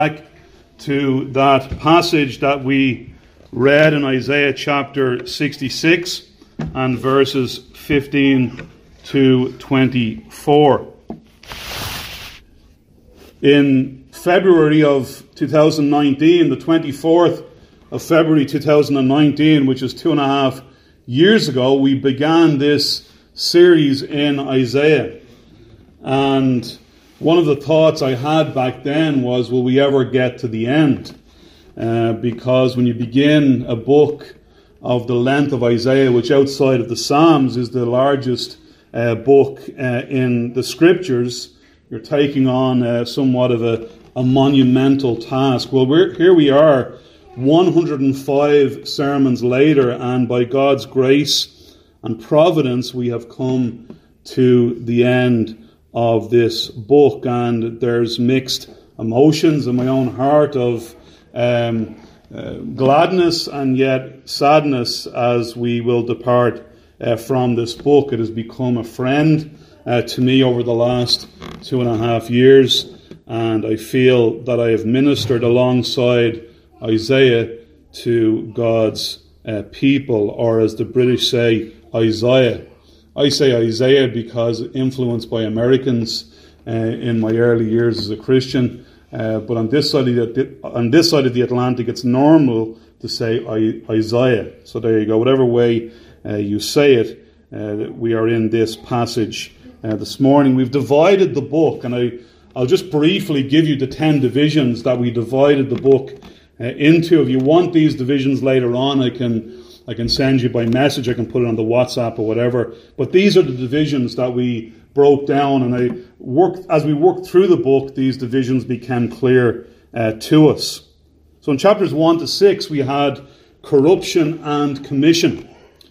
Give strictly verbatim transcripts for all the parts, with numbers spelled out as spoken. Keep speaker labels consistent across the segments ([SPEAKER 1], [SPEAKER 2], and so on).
[SPEAKER 1] back to that passage that we read in Isaiah chapter sixty-six and verses fifteen to twenty-four. In February of two thousand nineteen, the twenty-fourth of February two thousand nineteen, which is two and a half years ago, we began this series in Isaiah. And one of the thoughts I had back then was, will we ever get to the end? Uh, because when you begin a book of the length of Isaiah, which outside of the Psalms is the largest uh, book uh, in the Scriptures, you're taking on uh, somewhat of a, a monumental task. Well, we're, here we are, one hundred five sermons later, and by God's grace and providence, we have come to the end of this book, and there's mixed emotions in my own heart of um, uh, gladness and yet sadness as we will depart uh, from this book. It has become a friend uh, to me over the last two and a half years, and I feel that I have ministered alongside Isaiah to God's uh, people, or as the British say, Isaiah. I say Isaiah because influenced by Americans uh, in my early years as a Christian. Uh, but on this side of the, on this side of the Atlantic, it's normal to say I, Isaiah. So there you go. Whatever way uh, you say it, uh, we are in this passage uh, this morning. We've divided the book, and I, I'll just briefly give you the ten divisions that we divided the book uh, into. If you want these divisions later on, I can. I can send you by message, I can put it on the WhatsApp or whatever. But these are the divisions that we broke down, and I worked as we worked through the book, these divisions became clear uh, to us. So in chapters one to six, we had corruption and commission.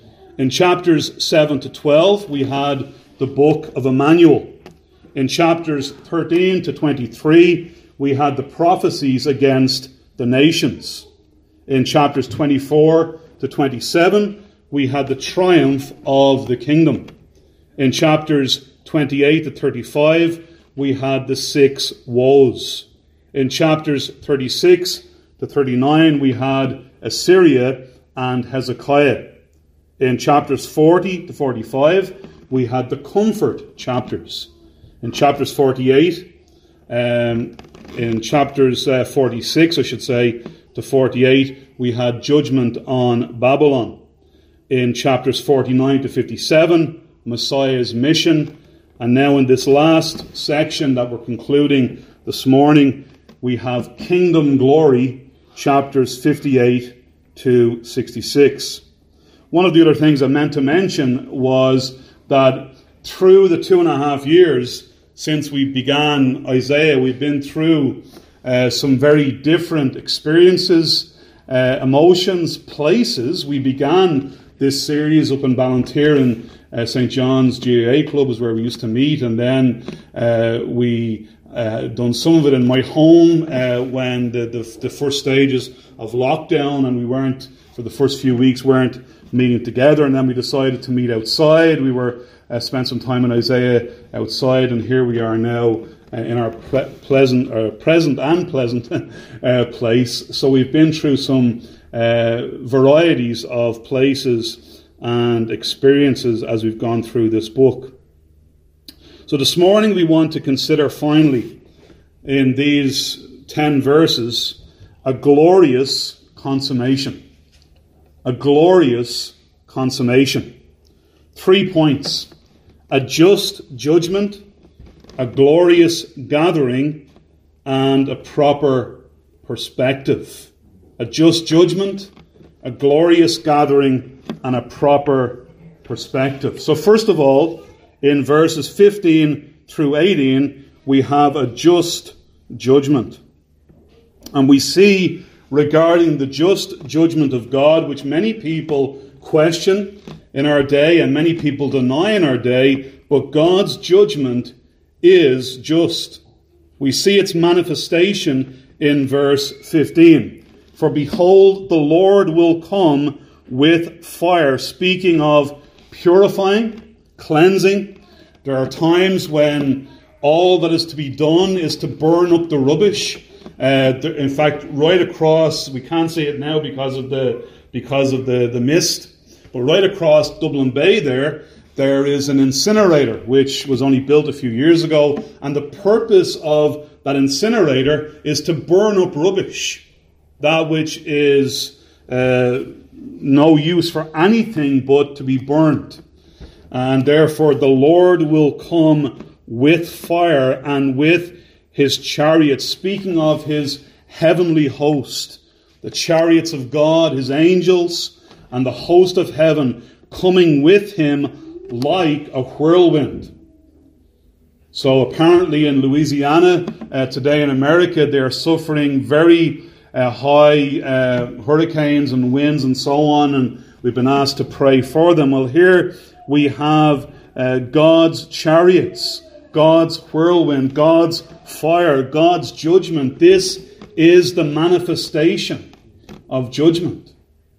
[SPEAKER 1] In chapters seven to twelve, we had the book of Emmanuel. In chapters thirteen to twenty-three, we had the prophecies against the nations. In chapters twenty-four to twenty-seven, we had the triumph of the kingdom. In chapters twenty-eight to thirty-five, we had the six woes. In chapters thirty-six to thirty-nine, we had Assyria and Hezekiah. In chapters forty to forty-five, we had the comfort chapters. In chapters forty-eight, um, in chapters uh, forty-six, I should say, to forty-eight, we had judgment on Babylon. In chapters forty-nine to fifty-seven, Messiah's mission. And now in this last section that we're concluding this morning, we have kingdom glory, chapters fifty-eight to sixty-six. One of the other things I meant to mention was that through the two and a half years since we began Isaiah, we've been through uh, some very different experiences, Uh, emotions, places. We began this series up in Ballantyre, uh, Saint John's G A A Club is where we used to meet, and then uh, we uh, done some of it in my home uh, when the, the the first stages of lockdown, and we weren't, for the first few weeks, weren't meeting together, and then we decided to meet outside. We were uh, spent some time in Isaiah outside, and here we are now Uh, in our pre- pleasant, uh, present and pleasant uh, place. So we've been through some uh, varieties of places and experiences as we've gone through this book. So this morning we want to consider finally, in these ten verses, a glorious consummation. A glorious consummation. Three points. A just judgment, a glorious gathering, and a proper perspective. A just judgment, a glorious gathering, and a proper perspective. So first of all, in verses fifteen through eighteen, we have a just judgment. And we see regarding the just judgment of God, which many people question in our day and many people deny in our day, but God's judgment is just. We see its manifestation in verse fifteen. For behold, the Lord will come with fire, speaking of purifying, cleansing. There are times when all that is to be done is to burn up the rubbish Uh, in fact, right across, we can't see it now because of the because of the, the mist, but right across Dublin Bay there, there is an incinerator which was only built a few years ago, and the purpose of that incinerator is to burn up rubbish, that which is uh, no use for anything but to be burnt. And therefore the Lord will come with fire and with his chariots, speaking of his heavenly host, the chariots of God, his angels, and the host of heaven coming with him like a whirlwind. So apparently in Louisiana, uh, today in America, they are suffering very uh, high uh, hurricanes and winds and so on, and we've been asked to pray for them. Well, here we have uh, God's chariots, God's whirlwind, God's fire, God's judgment. This is the manifestation of judgment.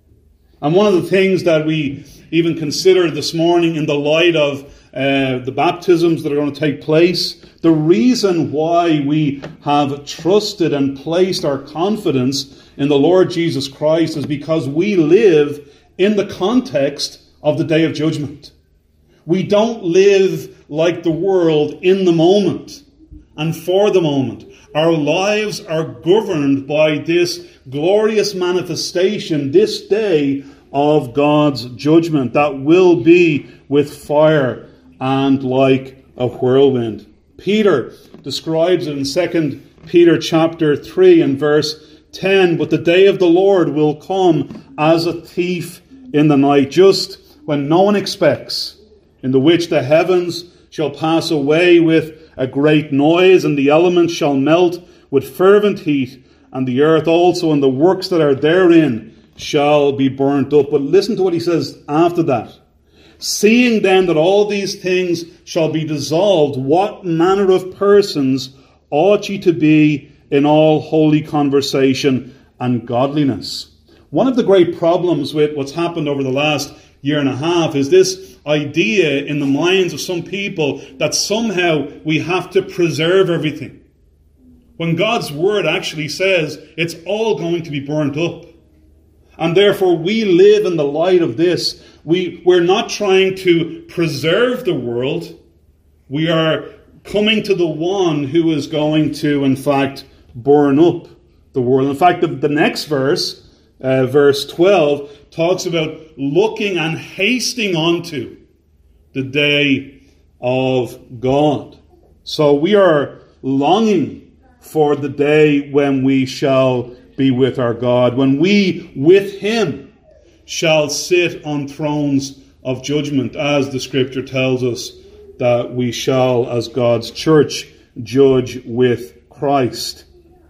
[SPEAKER 1] And one of the things that we even consider this morning in the light of uh, the baptisms that are going to take place, the reason why we have trusted and placed our confidence in the Lord Jesus Christ is because we live in the context of the day of judgment. We don't live like the world in the moment and for the moment. Our lives are governed by this glorious manifestation this day of God's judgment that will be with fire and like a whirlwind. Peter describes it in Second Peter chapter three and verse ten. But the day of the Lord will come as a thief in the night, just when no one expects, in the which the heavens shall pass away with a great noise, and the elements shall melt with fervent heat, and the earth also and the works that are therein shall be burnt up. But listen to what he says after that. Seeing then that all these things shall be dissolved, what manner of persons ought ye to be in all holy conversation and godliness? One of the great problems with what's happened over the last year and a half is this idea in the minds of some people that somehow we have to preserve everything, when God's word actually says it's all going to be burnt up. And therefore we live in the light of this. We, we're not trying to preserve the world. We are coming to the one who is going to, in fact, burn up the world. In fact, the, the next verse, uh, verse twelve, talks about looking and hasting onto the day of God. So we are longing for the day when we shall be with our God, when we with him shall sit on thrones of judgment, as the scripture tells us that we shall, as God's church, judge with Christ.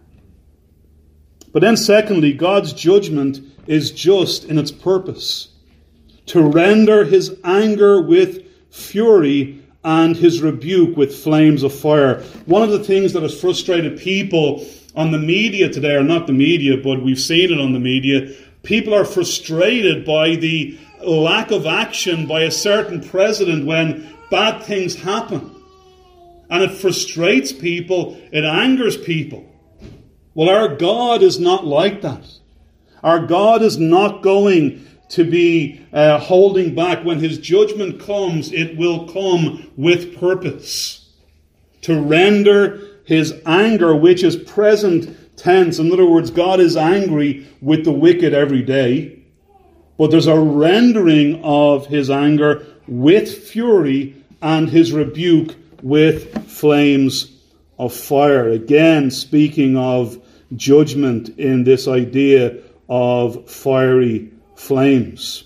[SPEAKER 1] But then secondly, God's judgment is just in its purpose, to render his anger with fury and his rebuke with flames of fire. One of the things that has frustrated people on the media today, or not the media, but we've seen it on the media, people are frustrated by the lack of action by a certain president when bad things happen. And it frustrates people, it angers people. Well, our God is not like that. Our God is not going to be uh, holding back. When his judgment comes, it will come with purpose, to render his anger, which is present tense. In other words, God is angry with the wicked every day, but there's a rendering of his anger with fury and his rebuke with flames of fire. Again, speaking of judgment in this idea of fiery flames.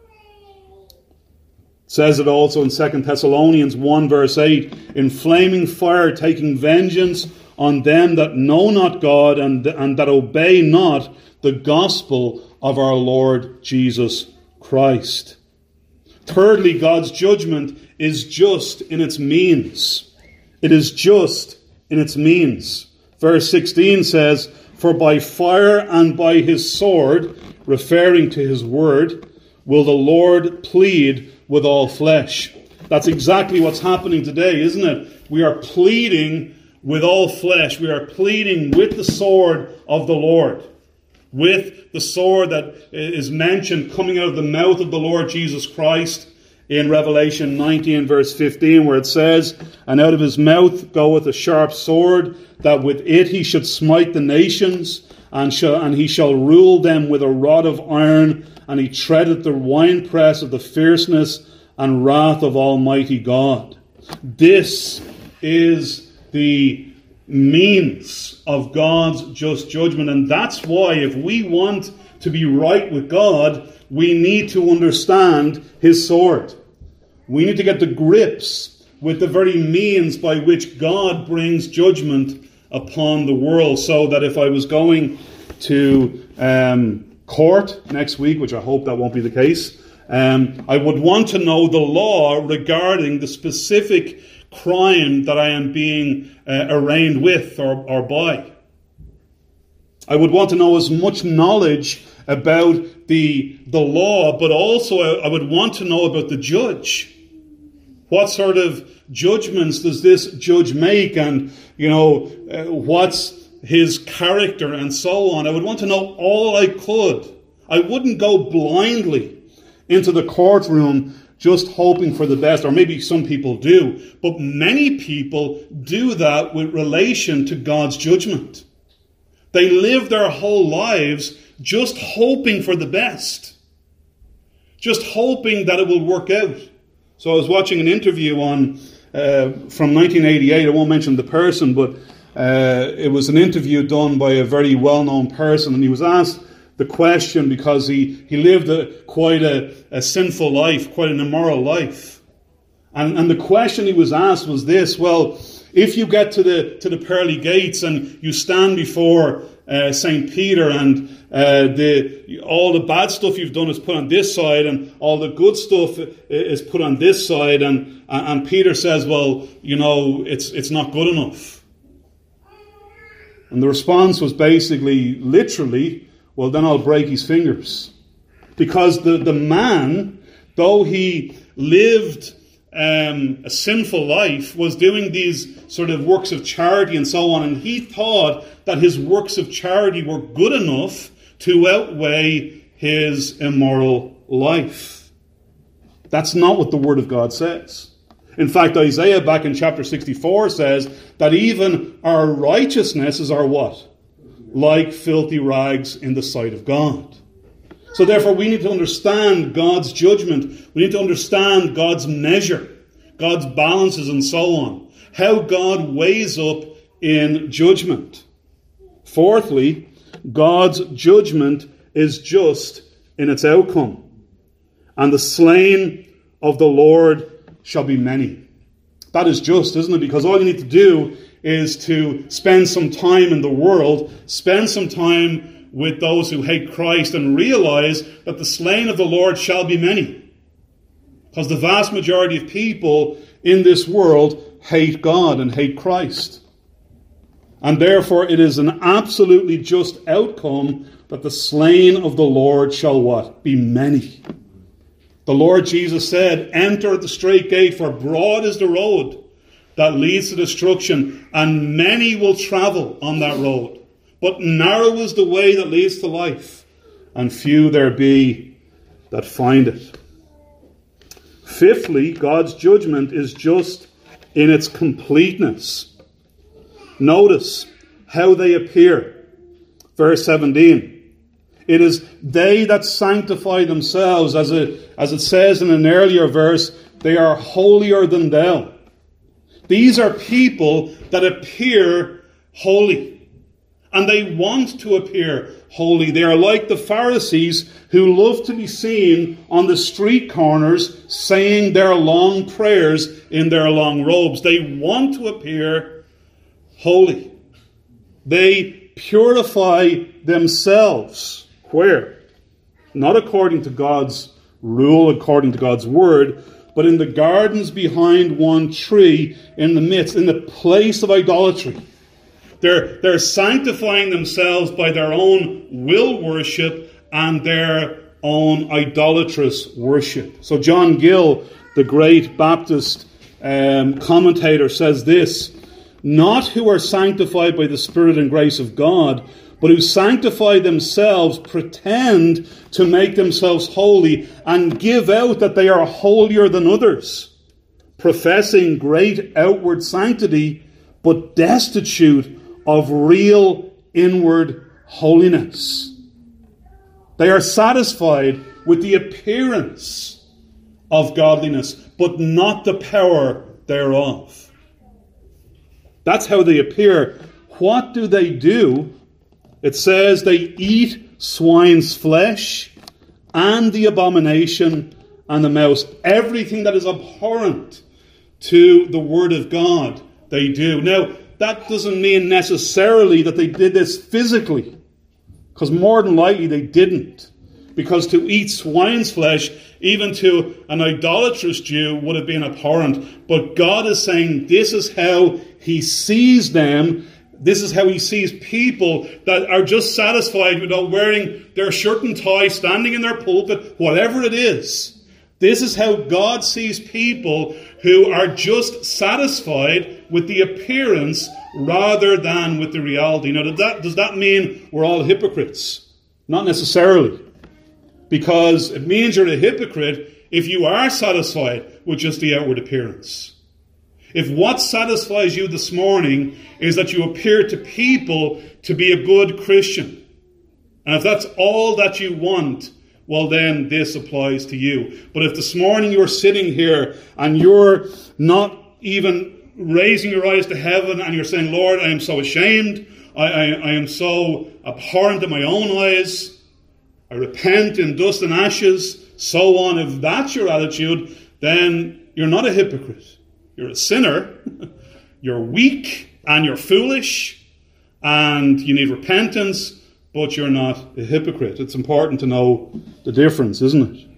[SPEAKER 1] It says it also in Second Thessalonians one verse eight, in flaming fire taking vengeance on them that know not God and, and that obey not the gospel of our Lord Jesus Christ. Thirdly, God's judgment is just in its means. It is just in its means. Verse sixteen says, for by fire and by his sword, referring to his word, will the Lord plead with all flesh. That's exactly what's happening today, isn't it? We are pleading with all flesh. We are pleading with the sword of the Lord, with the sword that is mentioned coming out of the mouth of the Lord Jesus Christ in Revelation nineteen verse fifteen, where it says, "And out of his mouth goeth a sharp sword, that with it he should smite the nations, and shall and he shall rule them with a rod of iron, and he treadeth the winepress of the fierceness and wrath of Almighty God." This is the means of God's just judgment. And that's why, if we want to be right with God, we need to understand his sword. We need to get to grips with the very means by which God brings judgment upon the world. So that if I was going to um, court next week, which I hope that won't be the case, um, I would want to know the law regarding the specific crime that I am being uh, arraigned with or, or by. I would want to know as much knowledge about the, the law, but also I, I would want to know about the judge. What sort of judgments does this judge make, and, you know, uh, what's his character and so on. I would want to know all I could. I wouldn't go blindly into the courtroom just hoping for the best, or maybe some people do, but many people do that with relation to God's judgment. They live their whole lives just hoping for the best, just hoping that it will work out. So I was watching an interview on uh, from nineteen eighty-eight. I won't mention the person, but uh, it was an interview done by a very well-known person, and he was asked the question because he, he lived a, quite a, a sinful life, quite an immoral life. And, and the question he was asked was this: well, if you get to the to the pearly gates and you stand before uh, Saint Peter, and uh, the all the bad stuff you've done is put on this side, and all the good stuff is put on this side, and and Peter says, well, you know, it's it's not good enough. And the response was basically, literally, well, then I'll break his fingers. Because the, the man, though he lived um, a sinful life, was doing these sort of works of charity and so on, and he thought that his works of charity were good enough to outweigh his immoral life. That's not what the Word of God says. In fact, Isaiah back in chapter sixty-four says that even our righteousness is our what? Like filthy rags in the sight of God. So therefore we need to understand God's judgment. We need to understand God's measure, God's balances and so on. How God weighs up in judgment. Fourthly, God's judgment is just in its outcome. And the slain of the Lord shall be many. That is just, isn't it? Because all you need to do is to spend some time in the world, spend some time with those who hate Christ, and realize that the slain of the Lord shall be many. Because the vast majority of people in this world hate God and hate Christ. And therefore it is an absolutely just outcome that the slain of the Lord shall what? Be many. The Lord Jesus said, enter at the straight gate, for broad is the road that leads to destruction, and many will travel on that road. But narrow is the way that leads to life, and few there be that find it. Fifthly, God's judgment is just in its completeness. Notice how they appear. Verse seventeen. It is they that sanctify themselves, as it, as it says in an earlier verse, they are holier than thou. These are people that appear holy. And they want to appear holy. They are like the Pharisees who love to be seen on the street corners saying their long prayers in their long robes. They want to appear holy. They purify themselves. Where? Not according to God's rule, according to God's word, but in the gardens behind one tree, in the midst, in the place of idolatry. They're, they're sanctifying themselves by their own will worship and their own idolatrous worship. So John Gill, the great Baptist um, commentator, says this: not who are sanctified by the Spirit and grace of God, but who sanctify themselves, pretend to make themselves holy, and give out that they are holier than others, professing great outward sanctity, but destitute of real inward holiness. They are satisfied with the appearance of godliness, but not the power thereof. That's how they appear. What do they do? It says they eat swine's flesh and the abomination and the mouse. Everything that is abhorrent to the Word of God, they do. Now, that doesn't mean necessarily that they did this physically, because more than likely they didn't. Because to eat swine's flesh, even to an idolatrous Jew, would have been abhorrent. But God is saying this is how He sees them. This is how He sees people that are just satisfied without wearing their shirt and tie, standing in their pulpit, whatever it is. This is how God sees people who are just satisfied with the appearance rather than with the reality. Now, does that, does that mean we're all hypocrites? Not necessarily. Because it means you're a hypocrite if you are satisfied with just the outward appearance. If what satisfies you this morning is that you appear to people to be a good Christian, and if that's all that you want, well then this applies to you. But if this morning you're sitting here and you're not even raising your eyes to heaven and you're saying, Lord, I am so ashamed, I, I, I am so abhorrent in my own eyes, I repent in dust and ashes, so on. If that's your attitude, then you're not a hypocrite. You're a sinner. You're weak and you're foolish and you need repentance, but you're not a hypocrite. It's important to know the difference, isn't it?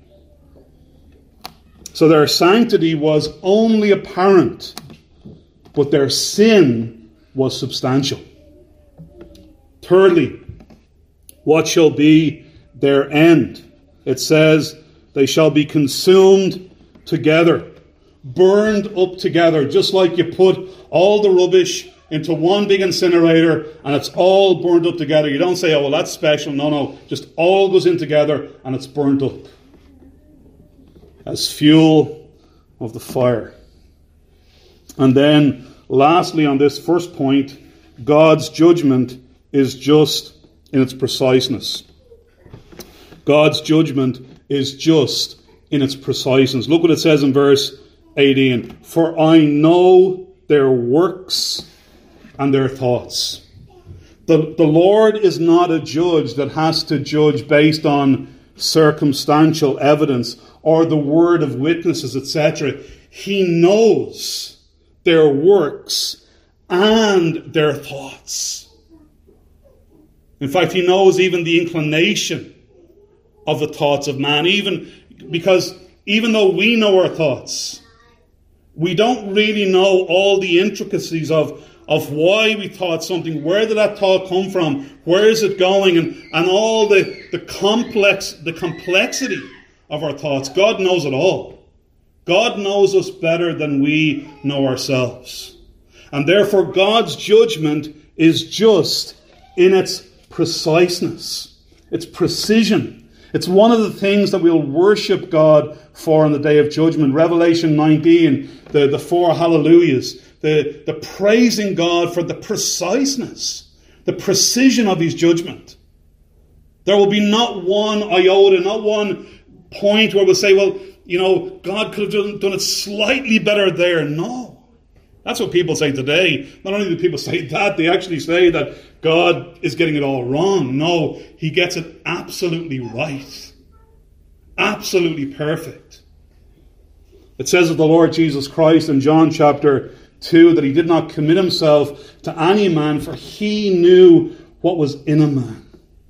[SPEAKER 1] So their sanctity was only apparent, but their sin was substantial. Thirdly, what shall be their end? It says, they shall be consumed together, burned up together, just like you put all the rubbish into one big incinerator and it's all burned up together. You don't say, oh, well, that's special. No, no, just all goes in together and it's burnt up as fuel of the fire. And then, lastly, on this first point, God's judgment is just in its preciseness. God's judgment is just in its preciseness. Look what it says in verse eighteen. For I know their works and their thoughts. The, the Lord is not a judge that has to judge based on circumstantial evidence or the word of witnesses, et cetera. He knows their works and their thoughts. In fact, He knows even the inclination of the thoughts of man, even because even though we know our thoughts, we don't really know all the intricacies of, of why we thought something. Where did that thought come from? Where is it going? And, and all the, the complex the complexity of our thoughts. God knows it all. God knows us better than we know ourselves. And therefore God's judgment is just in its preciseness, its precision. It's one of the things that we'll worship God for on the day of judgment. Revelation nineteen, the, the four hallelujahs, the, the praising God for the preciseness, the precision of His judgment. There will be not one iota, not one point where we'll say, well, you know, God could have done, done it slightly better there. No. That's what people say today. Not only do people say that, they actually say that God is getting it all wrong. No, He gets it absolutely right. Absolutely perfect. It says of the Lord Jesus Christ in John chapter two that He did not commit Himself to any man, for He knew what was in a man.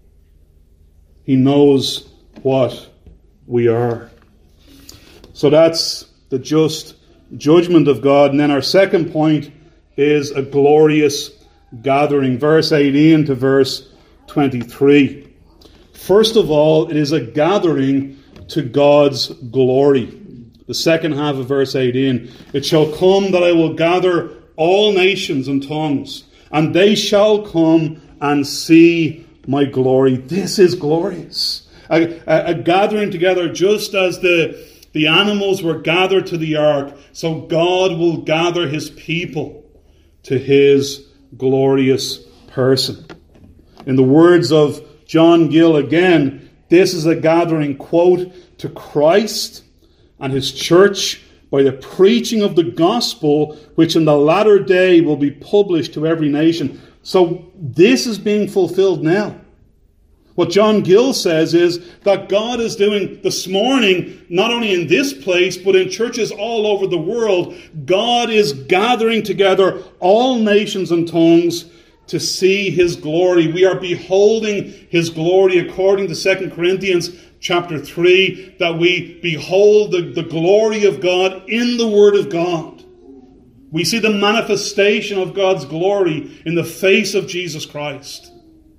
[SPEAKER 1] He knows what we are. So that's the just judgment of God. And then our second point is a glorious gathering. Verse eighteen to verse twenty-three. First of all, it is a gathering to God's glory. The second half of verse eighteen. It shall come that I will gather all nations and tongues, and they shall come and see my glory. This is glorious. A, a, a gathering together, just as the, the animals were gathered to the ark, so God will gather his people to his glorious person. In the words of John Gill again, this is a gathering, quote, to Christ and his church by the preaching of the gospel, which in the latter day will be published to every nation. So this is being fulfilled now. What John Gill says is that God is doing this morning, not only in this place, but in churches all over the world, God is gathering together all nations and tongues to see his glory. We are beholding his glory according to Second Corinthians chapter three, that we behold the, the glory of God in the Word of God. We see the manifestation of God's glory in the face of Jesus Christ.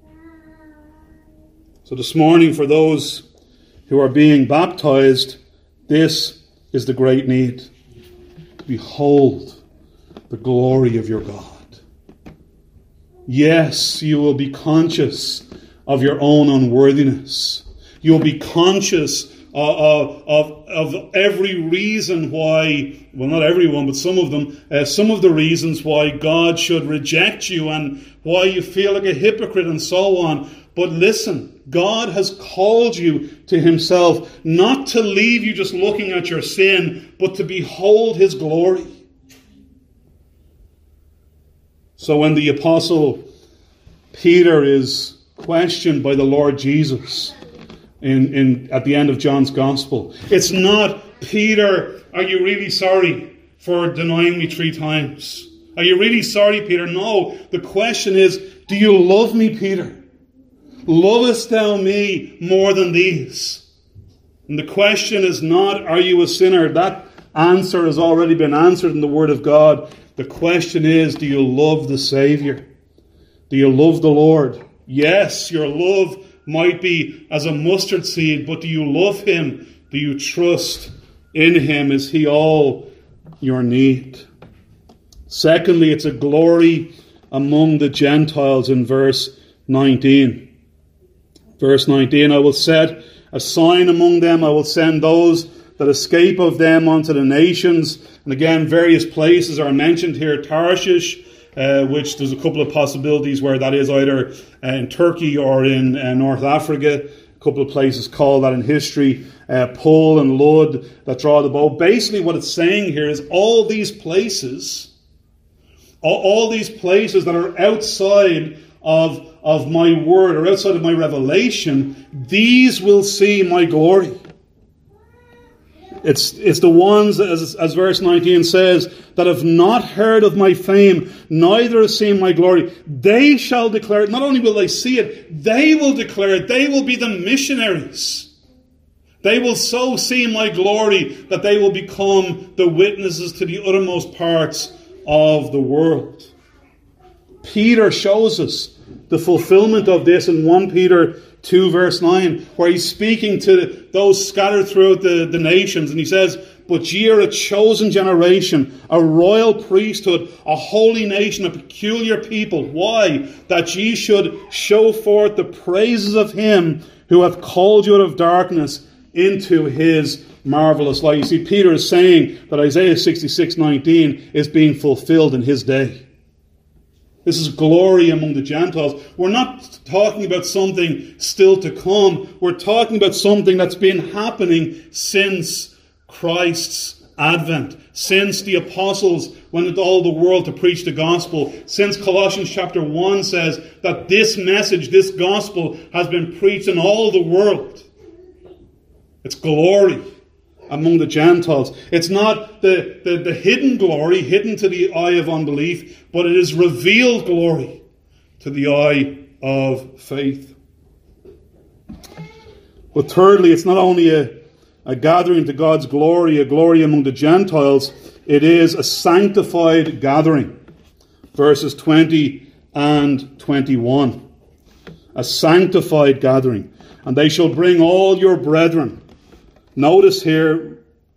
[SPEAKER 1] So this morning, for those who are being baptized, this is the great need. Behold the glory of your God. Yes, you will be conscious of your own unworthiness. You will be conscious of, of, of every reason why, well, not everyone, but some of them, uh, some of the reasons why God should reject you and why you feel like a hypocrite and so on. But listen, God has called you to himself, not to leave you just looking at your sin, but to behold his glory. So when the apostle Peter is questioned by the Lord Jesus in, in at the end of John's Gospel, it's not, Peter, are you really sorry for denying me three times? Are you really sorry, Peter? No, the question is, do you love me, Peter? Lovest thou me more than these? And the question is not, are you a sinner? That answer has already been answered in the Word of God. The question is, do you love the Saviour? Do you love the Lord? Yes, your love might be as a mustard seed, but do you love him? Do you trust in him? Is he all your need? Secondly, it's a glory among the Gentiles in verse nineteen. Verse nineteen, I will set a sign among them. I will send those that escape of them unto the nations. And again, various places are mentioned here. Tarshish, uh, which there's a couple of possibilities where that is either uh, in Turkey or in uh, North Africa. A couple of places call that in history. Uh, Pul and Lud that draw the bow. Basically what it's saying here is all these places, all, all these places that are outside of of my word or outside of my revelation, these will see my glory. It's it's the ones, as, as verse nineteen says, that have not heard of my fame, neither have seen my glory. They shall declare it. Not only will they see it, they will declare it. They will be the missionaries. They will so see my glory that they will become the witnesses to the uttermost parts of the world. Peter shows us the fulfillment of this in First Peter two verse nine, where he's speaking to those scattered throughout the, the nations, and he says, but ye are a chosen generation, a royal priesthood, a holy nation, a peculiar people. Why? That ye should show forth the praises of him who hath called you out of darkness into his marvelous light. You see, Peter is saying that Isaiah sixty-six nineteen is being fulfilled in his day. This is glory among the Gentiles. We're not talking about something still to come. We're talking about something that's been happening since Christ's advent, since the apostles went into all the world to preach the gospel, since Colossians chapter one says that this message, this gospel, has been preached in all the world. It's glory among the Gentiles. It's not the, the, the hidden glory, hidden to the eye of unbelief, but it is revealed glory to the eye of faith. But thirdly, it's not only a, a gathering to God's glory, a glory among the Gentiles, it is a sanctified gathering. Verses twenty and twenty-one. A sanctified gathering. And they shall bring all your brethren. Notice here,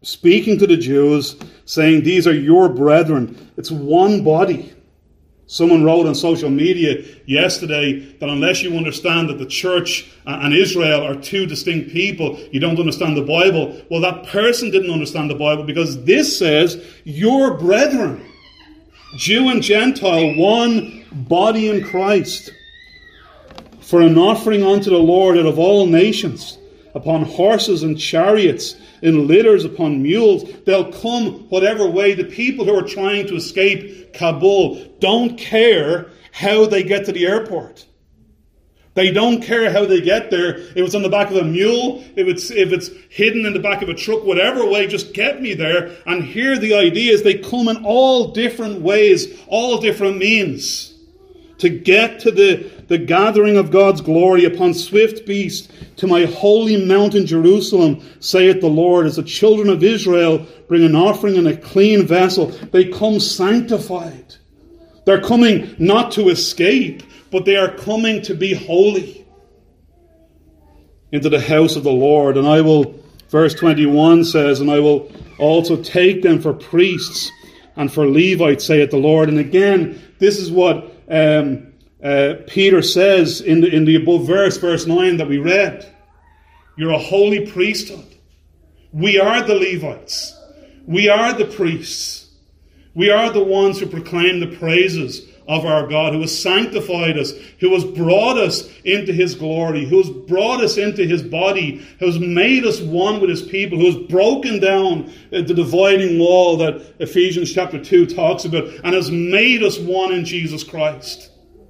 [SPEAKER 1] speaking to the Jews, saying, these are your brethren. It's one body. Someone wrote on social media yesterday that unless you understand that the church and Israel are two distinct people, you don't understand the Bible. Well, that person didn't understand the Bible, because this says, your brethren, Jew and Gentile, one body in Christ, for an offering unto the Lord out of all nations, upon horses and chariots, in litters upon mules. They'll come whatever way. The people who are trying to escape Kabul don't care how they get to the airport. They don't care how they get there. If it's on the back of a mule, if it's if it's hidden in the back of a truck, whatever way, just get me there. And here the idea is they come in all different ways, all different means, to get to the, the gathering of God's glory upon swift beast, to my holy mountain Jerusalem, saith the Lord, as the children of Israel bring an offering in a clean vessel. They come sanctified. They're coming not to escape, but they are coming to be holy into the house of the Lord. And I will, verse twenty-one says, and I will also take them for priests and for Levites, saith the Lord. And again, this is what um, uh, Peter says in the, in the above verse, verse nine that we read. You're a holy priesthood. We are the Levites. We are the priests. We are the ones who proclaim the praises of our God, who has sanctified us, who has brought us into his glory, who has brought us into his body, who has made us one with his people, who has broken down the dividing wall that Ephesians chapter two talks about, and has made us one in Jesus Christ.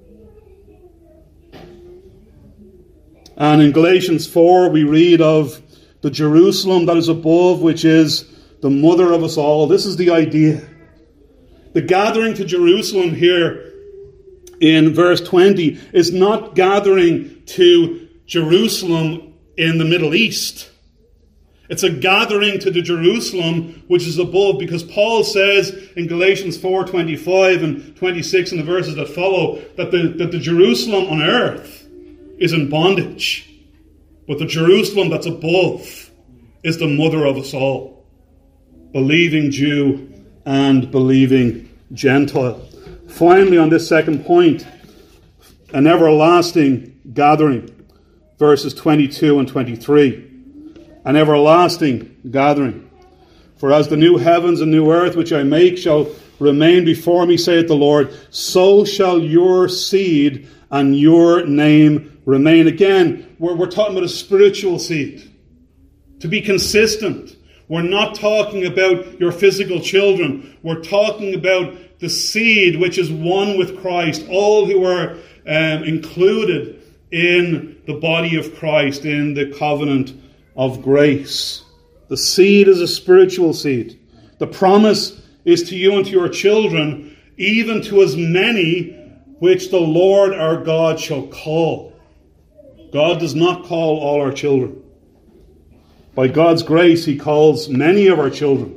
[SPEAKER 1] And in Galatians four we read of the Jerusalem that is above, which is the mother of us all. This is the idea. The gathering to Jerusalem here in verse twenty is not gathering to Jerusalem in the Middle East. It's a gathering to the Jerusalem which is above, because Paul says in Galatians four twenty-five and twenty-six and the verses that follow that the, that the Jerusalem on earth is in bondage, but the Jerusalem that's above is the mother of us all, believing Jew and believing Gentile. Finally, on this second point, an everlasting gathering, verses twenty-two and twenty-three. An everlasting gathering. For as the new heavens and new earth which I make shall remain before me, saith the Lord, so shall your seed and your name remain. Again, we're, we're talking about a spiritual seed. To be consistent. We're not talking about your physical children. We're talking about the seed which is one with Christ. All who are um, included in the body of Christ, in the covenant of grace. The seed is a spiritual seed. The promise is to you and to your children, even to as many which the Lord our God shall call. God does not call all our children. By God's grace, he calls many of our children.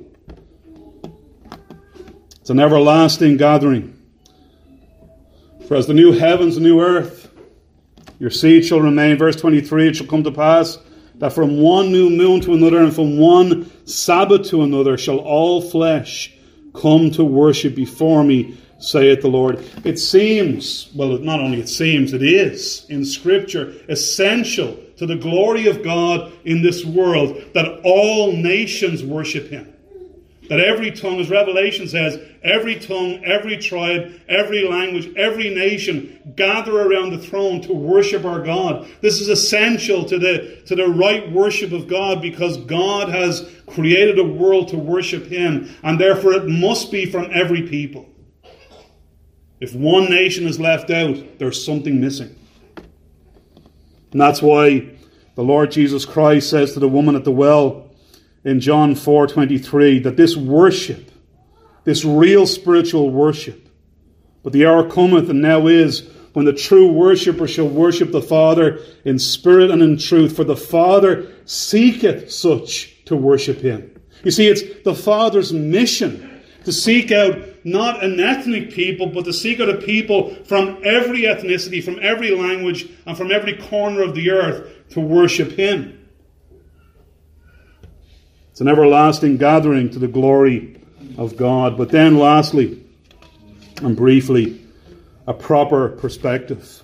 [SPEAKER 1] It's an everlasting gathering. For as the new heavens and new earth, your seed shall remain. Verse twenty-three, it shall come to pass that from one new moon to another and from one Sabbath to another shall all flesh come to worship before me, saith the Lord. It seems, well, not only it seems, it is in Scripture essential to the glory of God in this world that all nations worship him. That every tongue, as Revelation says, every tongue, every tribe, every language, every nation gather around the throne to worship our God. This is essential to the, to the right worship of God, because God has created a world to worship him, and therefore it must be from every people. If one nation is left out, there's something missing. And that's why the Lord Jesus Christ says to the woman at the well in John four twenty-three that this worship, this real spiritual worship, but the hour cometh and now is when the true worshipper shall worship the Father in spirit and in truth, for the Father seeketh such to worship him. You see, it's the Father's mission to seek out not an ethnic people, but to seek out a people from every ethnicity, from every language, and from every corner of the earth to worship him. It's an everlasting gathering to the glory of God. But then lastly, and briefly, a proper perspective.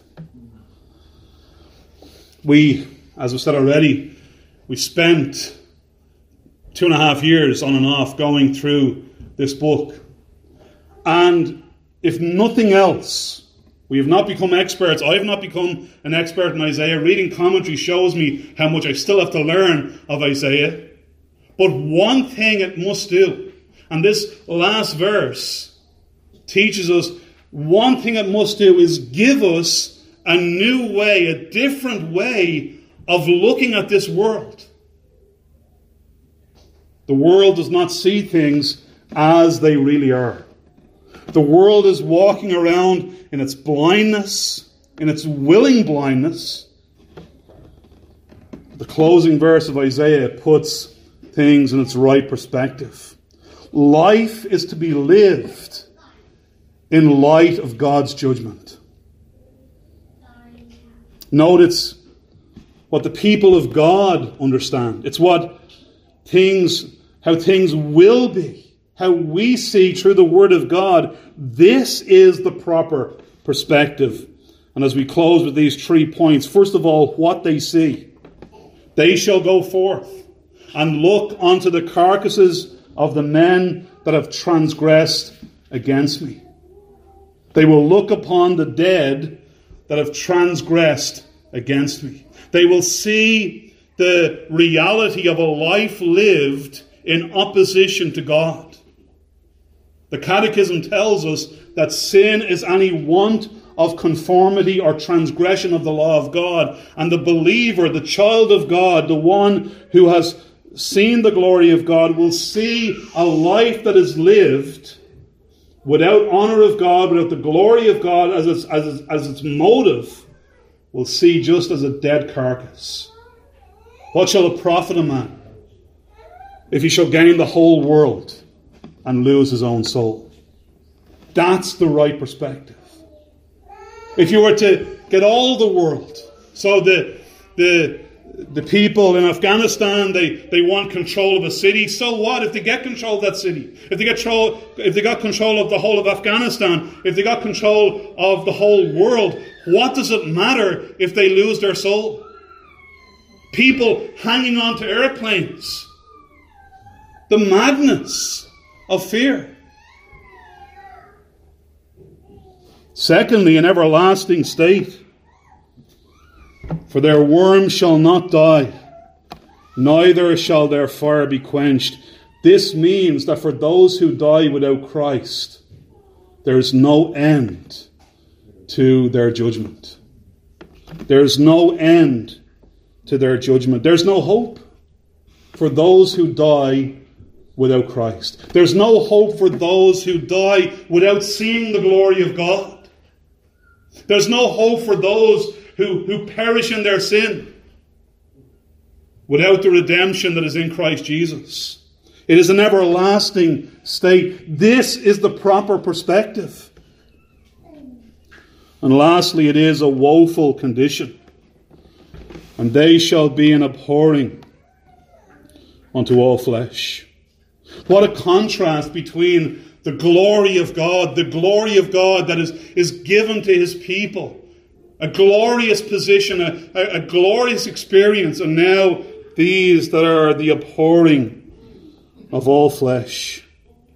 [SPEAKER 1] We, as I said already, we spent two and a half years on and off going through this book. And if nothing else, we have not become experts. I have not become an expert in Isaiah. Reading commentary shows me how much I still have to learn of Isaiah. But one thing it must do, and this last verse teaches us, one thing it must do is give us a new way, a different way of looking at this world. The world does not see things as they really are. The world is walking around in its blindness, in its willing blindness. The closing verse of Isaiah puts things in its right perspective. Life is to be lived in light of God's judgment. Note it's what the people of God understand. It's what things, how things will be, how we see through the Word of God. This is the proper perspective. And as we close with these three points, first of all, what they see. They shall go forth and look unto the carcasses of the men that have transgressed against me. They will look upon the dead that have transgressed against me. They will see the reality of a life lived in opposition to God. The Catechism tells us that sin is any want of conformity or transgression of the law of God. And the believer, the child of God, the one who has seen the glory of God, will see a life that is lived without honor of God, without the glory of God as its, as its, as its motive, will see just as a dead carcass. What shall it profit a man if he shall gain the whole world and lose his own soul? That's the right perspective. If you were to get all the world, so the the the people in Afghanistan, they, they want control of a city. So what if they get control of that city? If they get control, if they got control of the whole of Afghanistan, if they got control of the whole world, what does it matter if they lose their soul? People hanging on to airplanes. The madness of fear. Secondly, an everlasting state. For their worm shall not die, neither shall their fire be quenched. This means that for those who die without Christ, there is no end to their judgment. There is no end to their judgment. There's no hope for those who die without Christ. There's no hope for those who die without seeing the glory of God. There's no hope for those who, who perish in their sin without the redemption that is in Christ Jesus. It is an everlasting state. This is the proper perspective. And lastly, it is a woeful condition. And they shall be an abhorring unto all flesh. What a contrast between the glory of God, the glory of God that is, is given to his people. A glorious position, a, a, a glorious experience, and now these that are the abhorring of all flesh.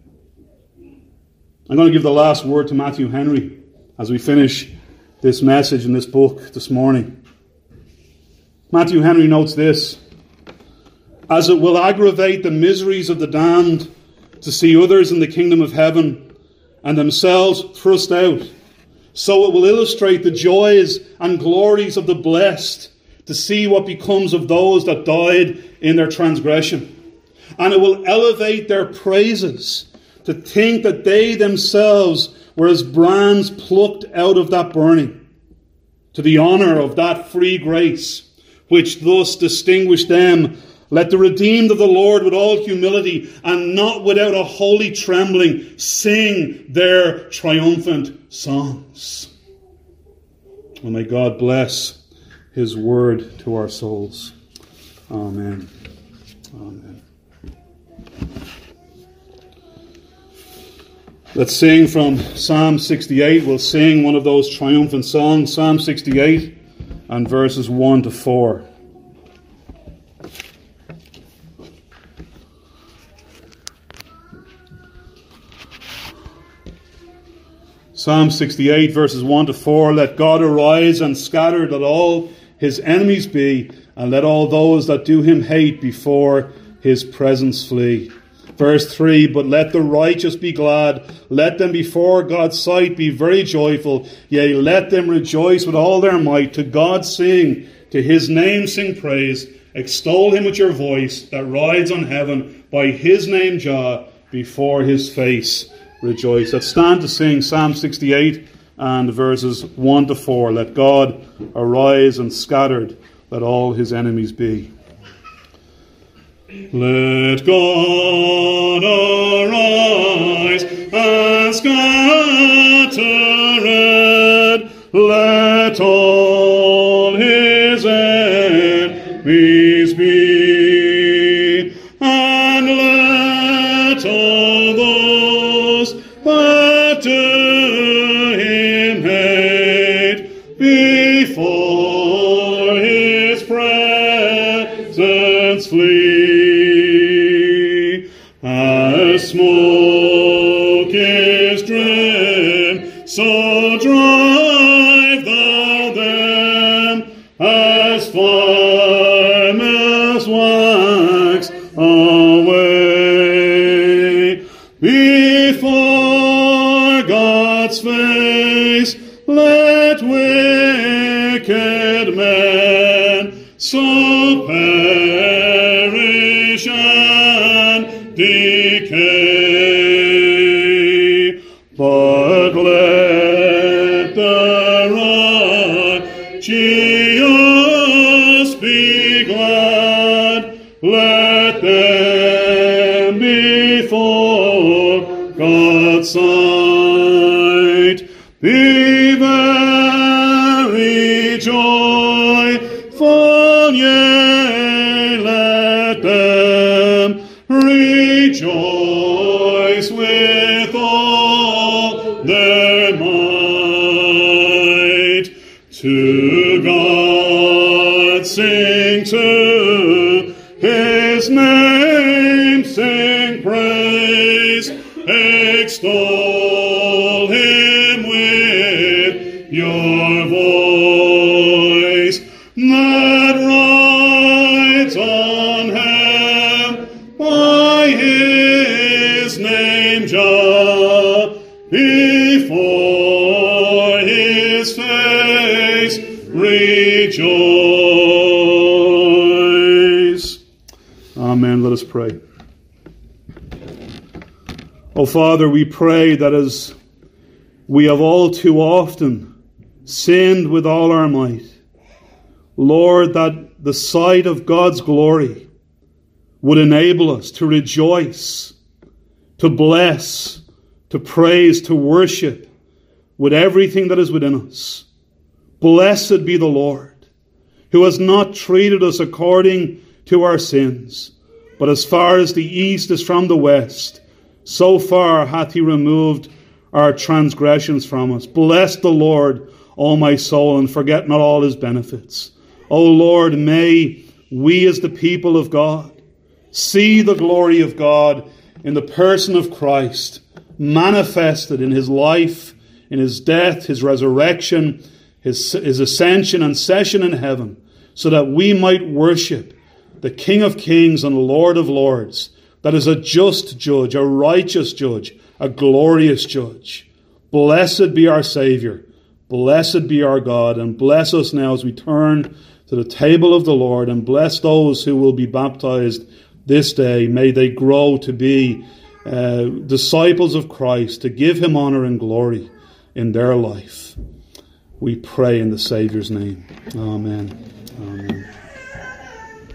[SPEAKER 1] I'm going to give the last word to Matthew Henry as we finish this message in this book this morning. Matthew Henry notes this: as it will aggravate the miseries of the damned to see others in the kingdom of heaven and themselves thrust out, so it will illustrate the joys and glories of the blessed to see what becomes of those that died in their transgression. And it will elevate their praises to think that they themselves were as brands plucked out of that burning, to the honour of that free grace which thus distinguished them. Let the redeemed of the Lord with all humility and not without a holy trembling sing their triumphant songs. And may God bless his word to our souls. Amen. Amen. Let's sing from Psalm sixty-eight. We'll sing one of those triumphant songs, Psalm sixty-eight and verses one to four. Psalm sixty-eight, verses one to four. Let God arise and scatter, let all his enemies be, and let all those that do him hate before his presence flee. Verse three, but let the righteous be glad. Let them before God's sight be very joyful. Yea, let them rejoice with all their might. To God sing, to his name sing praise. Extol him with your voice that rides on heaven. By his name, Jah, before his face rejoice. Let's stand to sing Psalm sixty-eight and verses one to four. Let God arise and scattered, let all his enemies be. Let God arise and scatter it. Let all his enemies be, and let all those that do him hate before his presence flee. As smoke is driven, so drive thou them, as fire melts wax away. Before God's face, let wicked men so perish and decay. But let the righteous be glad, let them before God's sight be very joyful, yea, let them rejoice with all their might. To God sing, to his name sing praise, extol him with your voice that rides on him. By his name, Jah, before his face rejoice. Amen. Let us pray. Oh, Father, we pray that as we have all too often sinned with all our might, Lord, that the sight of God's glory would enable us to rejoice, to bless, to praise, to worship with everything that is within us. Blessed be the Lord, who has not treated us according to our sins, but as far as the east is from the west, so far hath he removed our transgressions from us. Bless the Lord, O my soul, and forget not all his benefits. O Lord, may we as the people of God see the glory of God in the person of Christ, manifested in his life, in his death, his resurrection, his, his ascension and session in heaven, so that we might worship the King of Kings and Lord of Lords, that is a just judge, a righteous judge, a glorious judge. Blessed be our Saviour. Blessed be our God. And bless us now as we turn to the table of the Lord, and bless those who will be baptized this day. May they grow to be uh, disciples of Christ, to give him honour and glory in their life. We pray in the Saviour's name. Amen. Amen.